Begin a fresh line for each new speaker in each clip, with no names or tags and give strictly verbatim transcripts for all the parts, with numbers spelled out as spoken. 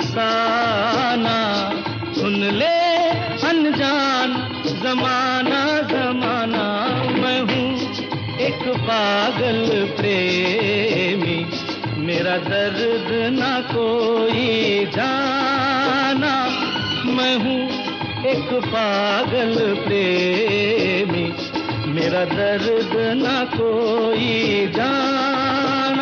अफसाना। सुन ले अनजान जमाना जमाना, मैं हूँ एक पागल प्रेमी, मेरा दर्द ना कोई जाना। मैं हूँ एक पागल प्रेमी, मेरा दर्द ना कोई जाना।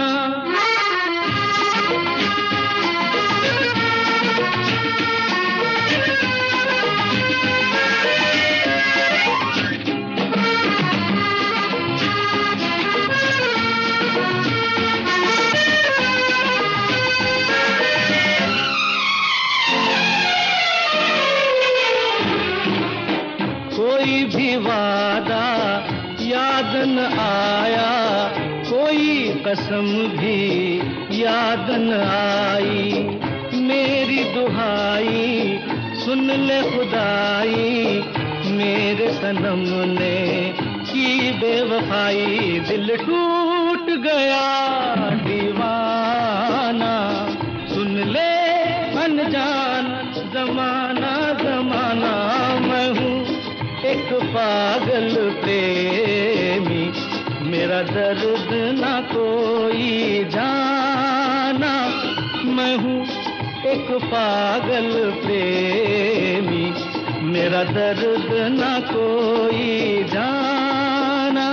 कोई भी वादा याद न आया, कोई कसम भी याद न आई। मेरी दुहाई सुन ले खुदाई, मेरे सनम ने की बेवफाई। दिल टूट गया दीवाना, सुन ले अनजान जमाना जमाना। मैं हूँ एक पागल प्रेमी, मेरा दर्द ना कोई जाना। मैं हूँ एक पागल प्रेमी, मेरा दर्द ना कोई जाना।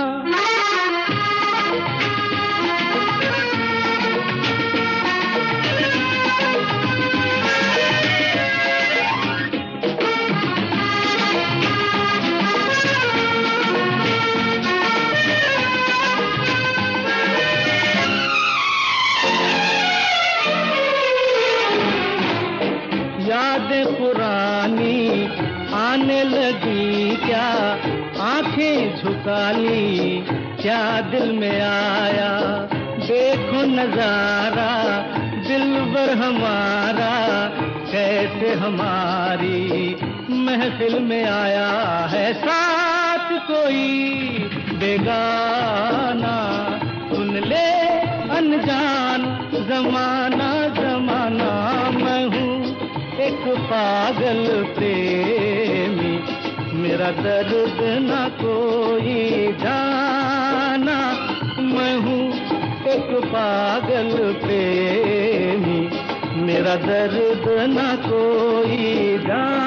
यादें पुरानी आने लगी क्या, आंखें झुका ली क्या दिल में आया। देखो नजारा दिलबर हमारा, कैसे हमारी महफिल में आया है साथ कोई बेगाना। सुन ले अनजान जमाना जमाना, मैं हूँ एक पागल प्रेमी, मेरा दर्द ना कोई जाना। मैं हूँ एक पागल प्रेमी, मेरा दर्द ना कोई जाना।